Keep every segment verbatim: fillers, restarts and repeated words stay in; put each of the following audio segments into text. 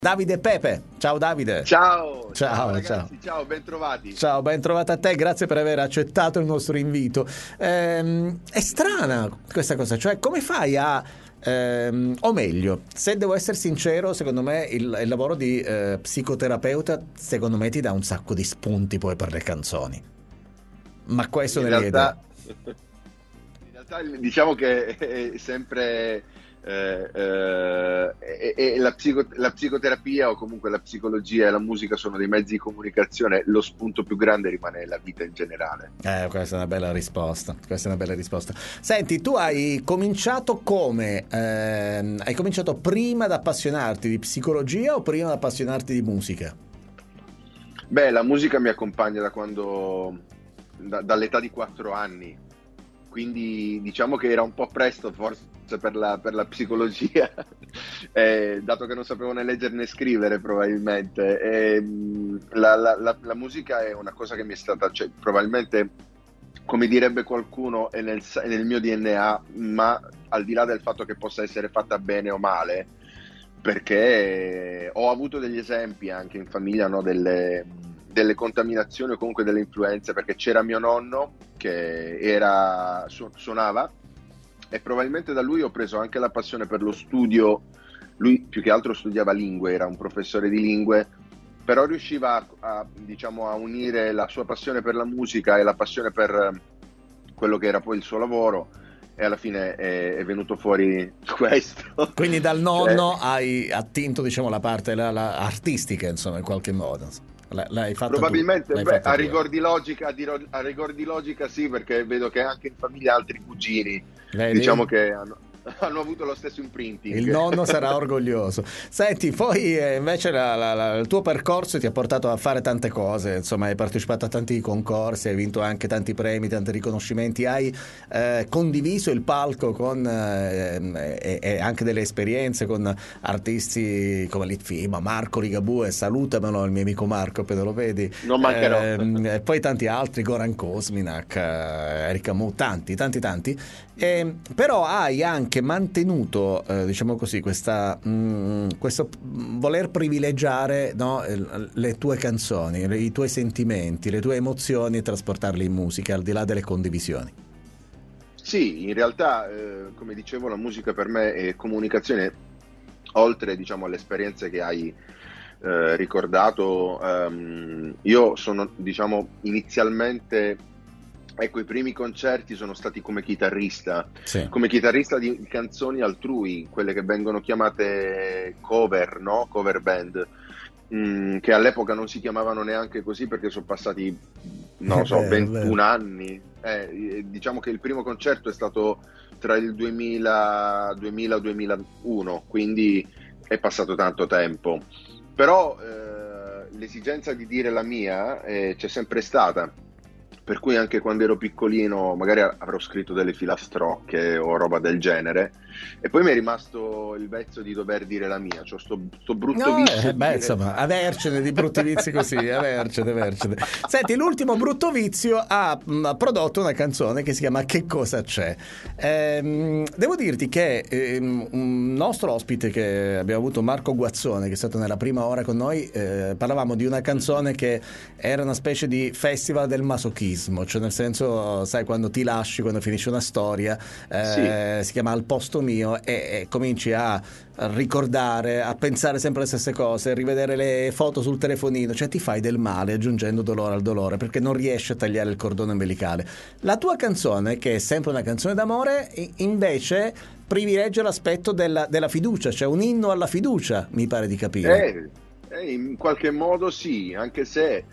Davide Pepe, ciao Davide. Ciao, ciao, ciao ciao. ragazzi, ciao, ben trovati. Ciao, ben trovato a te, grazie per aver accettato il nostro invito. Ehm, è strana questa cosa, cioè come fai a... Ehm, o meglio, se devo essere sincero, secondo me il, il lavoro di eh, psicoterapeuta, secondo me ti dà un sacco di spunti poi per le canzoni. Ma questo In nelle realtà, idee. in realtà diciamo che è sempre eh, eh, è- è la, psico- la psicoterapia o comunque la psicologia e la musica sono dei mezzi di comunicazione, lo spunto più grande rimane la vita in generale. Eh, questa è una bella risposta. Questa è una bella risposta. Senti, tu hai cominciato come? Ehm, hai cominciato prima ad appassionarti di psicologia o prima ad appassionarti di musica? Beh, la musica mi accompagna da quando, da- dall'età di quattro anni, quindi diciamo che era un po' presto forse per la, per la psicologia, eh, dato che non sapevo né leggere né scrivere probabilmente. E, mh, la, la- la- la musica è una cosa che mi è stata, cioè, probabilmente, come direbbe qualcuno, è nel, sa- è nel mio D N A, ma al di là del fatto che possa essere fatta bene o male, perché ho avuto degli esempi anche in famiglia, no, delle, delle contaminazioni o comunque delle influenze, perché c'era mio nonno che era, su- suonava e probabilmente da lui ho preso anche la passione per lo studio. Lui più che altro studiava lingue, era un professore di lingue, però riusciva a, a, diciamo, a unire la sua passione per la musica e la passione per eh, quello che era poi il suo lavoro, e alla fine è, è venuto fuori questo. Quindi dal Cioè, nonno hai attinto, diciamo, la parte la- la artistica, insomma, in qualche modo. L- L'hai fatta tu, probabilmente, l'hai beh, fatta a tua. rigor di logica, a, diro- a rigor di logica sì, perché vedo che anche in famiglia altri cugini, Vedi? diciamo che hanno, hanno avuto lo stesso Il imprinting. nonno sarà orgoglioso. Senti, poi eh, invece la- la- la- il tuo percorso ti ha portato a fare tante cose, insomma, hai partecipato a tanti concorsi, hai vinto anche tanti premi, tanti riconoscimenti, hai eh, condiviso il palco con eh, e, e anche delle esperienze con artisti come Litfima, Marco Ligabue, salutamelo il mio amico Marco, appena lo vedi, Non mancherò. ehm, e poi tanti altri, Goran Kosminak, eh, Erika Mu, tanti, tanti, tanti. Eh, però hai anche mantenuto, eh, diciamo così, questa, mh, questo mh, voler privilegiare, no, el- le tue canzoni, le- i tuoi sentimenti, le tue emozioni e trasportarle in musica, al di là delle condivisioni. Sì, in realtà, eh, come dicevo, la musica per me è comunicazione, oltre, diciamo, alle esperienze che hai eh, ricordato. Ehm, io sono, diciamo, inizialmente, ecco, i primi concerti sono stati come chitarrista, Sì. come chitarrista di canzoni altrui, quelle che vengono chiamate cover, no? Cover band, mm, che all'epoca non si chiamavano neanche così perché sono passati, non È lo so, vero, è vero. ventuno anni. Eh, diciamo che il primo concerto è stato tra il duemila, duemila e duemilauno, quindi è passato tanto tempo. Però eh, l'esigenza di dire la mia eh, c'è sempre stata, per cui anche quando ero piccolino magari avrò scritto delle filastrocche o roba del genere, e poi mi è rimasto il vezzo di dover dire la mia, cioè sto, sto brutto No, vizio eh, di beh, dire... insomma, avercene di brutti vizi così, avercene, avercene. Senti, l'ultimo brutto vizio ha, mh, ha prodotto una canzone che si chiama Che cosa c'è? Ehm, devo dirti che ehm, un nostro ospite che abbiamo avuto, Marco Guazzone, che è stato nella prima ora con noi, eh, parlavamo di una canzone che era una specie di festival del masochismo, cioè nel senso, sai, quando ti lasci, quando finisce una storia, Sì, eh, si chiama Al posto mio e, e cominci a ricordare, a pensare sempre le stesse cose, rivedere le foto sul telefonino, cioè ti fai del male aggiungendo dolore al dolore perché non riesci a tagliare il cordone umbilicale. La tua canzone, che è sempre una canzone d'amore, i- invece privilegia l'aspetto della, della fiducia, cioè un inno alla fiducia, mi pare di capire. eh, eh, in qualche modo sì, anche se...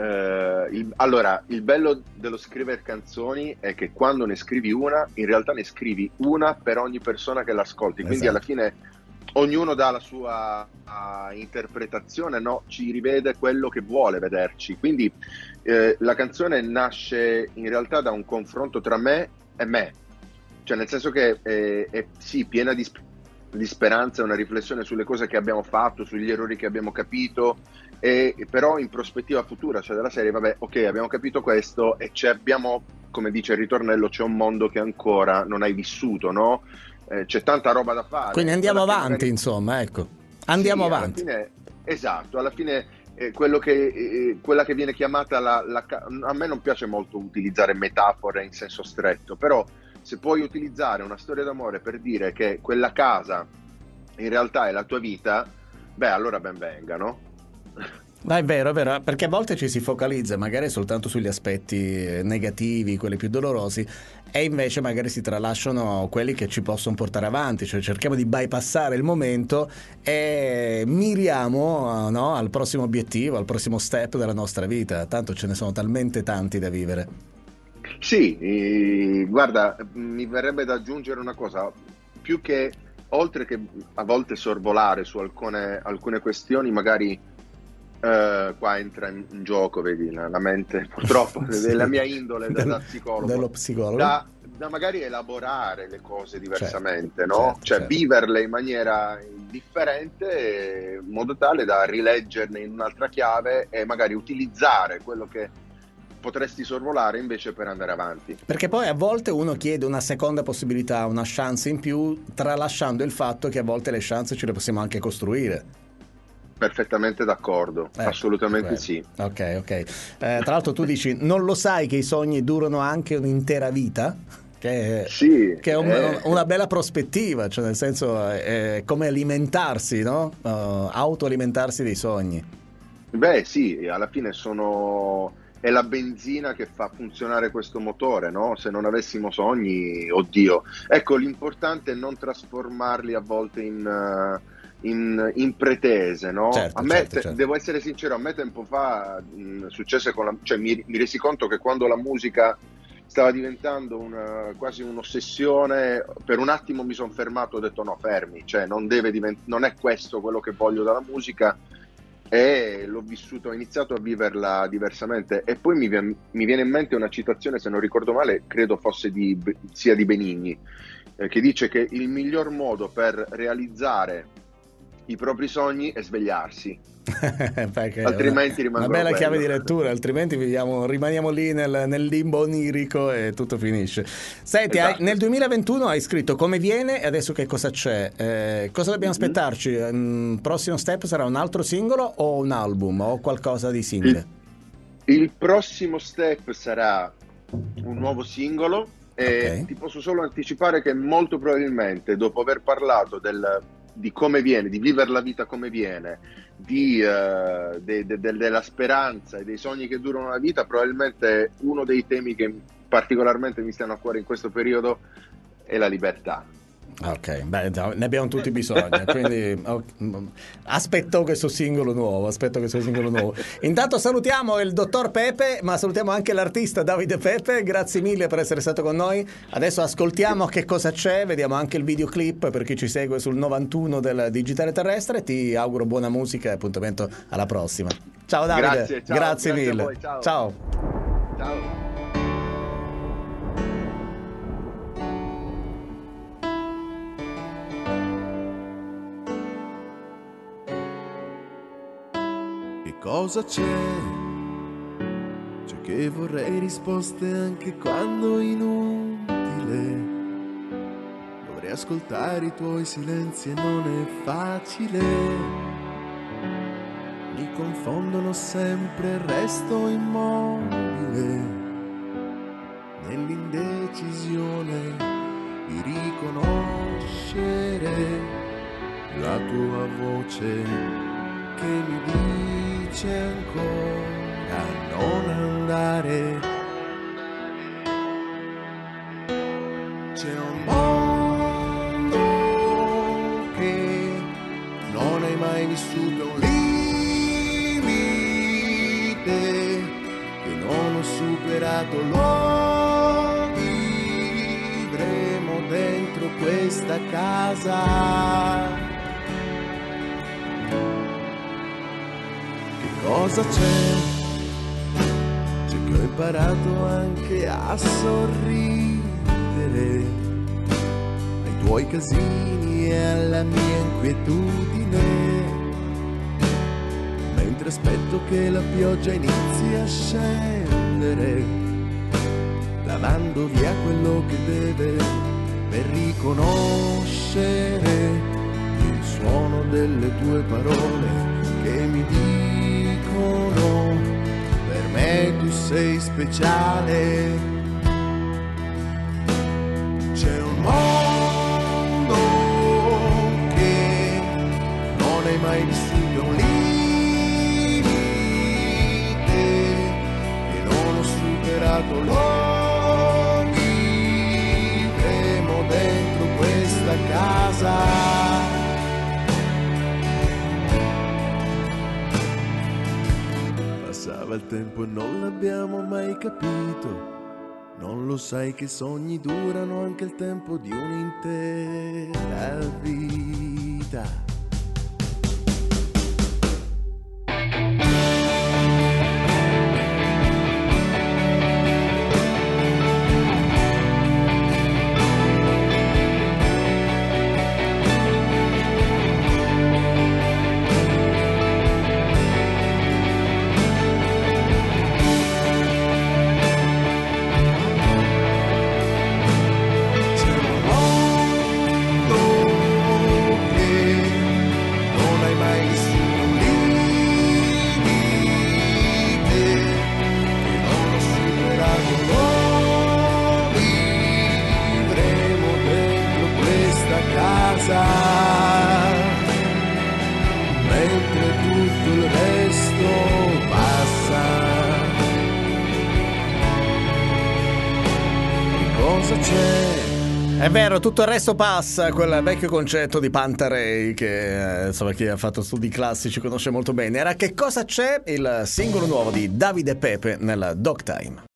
eh, il, allora, il bello dello scrivere canzoni è che quando ne scrivi una, in realtà ne scrivi una per ogni persona che l'ascolti, quindi alla Esatto. fine ognuno dà la sua uh, interpretazione, no? Ci rivede quello che vuole vederci. Quindi eh, la canzone nasce in realtà da un confronto tra me e me, cioè nel senso che è, è sì, piena di, sp- di speranza, è una riflessione sulle cose che abbiamo fatto, sugli errori che abbiamo capito, e però in prospettiva futura, cioè della serie, vabbè, ok, abbiamo capito questo e ci abbiamo, come dice il ritornello, c'è un mondo che ancora non hai vissuto, no? Eh, c'è tanta roba da Quindi fare, andiamo quella che avanti, magari insomma, ecco. Andiamo sì, alla avanti. fine esatto, alla fine eh, quello che, eh, quella che viene chiamata la, la... A me non piace molto utilizzare metafore in senso stretto, però se puoi utilizzare una storia d'amore per dire che quella casa in realtà è la tua vita, beh, allora ben venga, no? Ma è vero, è vero, perché a volte ci si focalizza magari soltanto sugli aspetti negativi, quelli più dolorosi, e invece magari si tralasciano quelli che ci possono portare avanti, cioè cerchiamo di bypassare il momento e miriamo, no, al prossimo obiettivo, al prossimo step della nostra vita, tanto ce ne sono talmente tanti da vivere. Sì, eh, guarda, mi verrebbe da aggiungere una cosa, più che, oltre che a volte sorvolare su alcune, alcune questioni, magari Uh, qua entra in, in gioco, vedi, la, la mente purtroppo sì, della mia indole da, da psicologo, dello psicologo. Da, da magari elaborare le cose diversamente, certo, no? Certo, cioè certo. viverle in maniera differente in modo tale da rileggerle in un'altra chiave e magari utilizzare quello che potresti sorvolare invece per andare avanti. Perché poi a volte uno chiede una seconda possibilità, una chance in più, tralasciando il fatto che a volte le chance ce le possiamo anche costruire. Perfettamente d'accordo, eh, assolutamente sì. Ok, ok. Eh, tra l'altro tu dici, non lo sai che i sogni durano anche un'intera vita? Che, sì, che è un, eh. una bella prospettiva, cioè nel senso è come alimentarsi, no? Uh, autoalimentarsi dei sogni. Beh sì, alla fine sono... è la benzina che fa funzionare questo motore, no? Se non avessimo sogni, oddio. Ecco, l'importante è non trasformarli a volte in... Uh, In, in pretese, no? Certo, a me, certo, te, certo. devo essere sincero, a me tempo fa mh, successe con la, cioè mi, mi resi conto che quando la musica stava diventando una, quasi un'ossessione, per un attimo mi sono fermato, ho detto no, fermi, cioè non deve divent- non è questo quello che voglio dalla musica, e l'ho vissuto, ho iniziato a viverla diversamente. E poi mi, vien- mi viene in mente una citazione, se non ricordo male, credo fosse di, sia di Benigni, eh, che dice che il miglior modo per realizzare i propri sogni e svegliarsi. Altrimenti rimangono una bella quello. chiave di lettura, altrimenti viviamo, rimaniamo lì nel, nel limbo onirico e tutto finisce. Senti, esatto. hai, nel duemilaventuno hai scritto Come viene e adesso che cosa c'è? Eh, cosa dobbiamo mm-hmm. aspettarci? Il prossimo step sarà un altro singolo o un album o qualcosa di simile? Il, il prossimo step sarà un nuovo singolo e okay. ti posso solo anticipare che molto probabilmente dopo aver parlato del di come viene, di vivere la vita come viene, di, uh, de, de, de, della speranza e dei sogni che durano la vita, probabilmente uno dei temi che particolarmente mi stanno a cuore in questo periodo è la libertà. Ok, beh, ne abbiamo tutti bisogno, quindi aspetto questo singolo nuovo, aspetto questo singolo nuovo. Intanto salutiamo il dottor Pepe, ma salutiamo anche l'artista Davide Pepe, grazie mille per essere stato con noi. Adesso ascoltiamo Che cosa c'è, vediamo anche il videoclip per chi ci segue sul novantuno del Digitale Terrestre. Ti auguro buona musica e appuntamento alla prossima. Ciao Davide, grazie, ciao, grazie, grazie mille. A voi, ciao. Ciao. Ciao. Cosa c'è? C'è che vorrei risposte anche quando inutile. Dovrei ascoltare i tuoi silenzi e non è facile. Mi confondono sempre e resto immobile nell'indecisione di riconoscere la tua voce che mi dice ancora non andare. C'è un mondo che non hai mai vissuto, un limite che non ho superato, lo vivremo dentro questa casa. Cosa c'è? C'è che ho imparato anche a sorridere ai tuoi casini e alla mia inquietudine, mentre aspetto che la pioggia inizi a scendere, lavando via quello che deve per riconoscere il suono delle tue parole che di speciale. C'è un mondo che non hai mai vissuto, un limite che non ho superato, lo vivremo dentro questa casa. Passava il tempo e non l'abbiamo mai capito. Non lo sai che sogni durano anche il tempo di un'intera vita. Mentre tutto il resto passa, che cosa c'è? È vero, tutto il resto passa, quel vecchio concetto di Pantarei che eh, insomma chi ha fatto studi classici conosce molto bene. Era Che cosa c'è, il singolo nuovo di Davide Pepe nella Dog Time.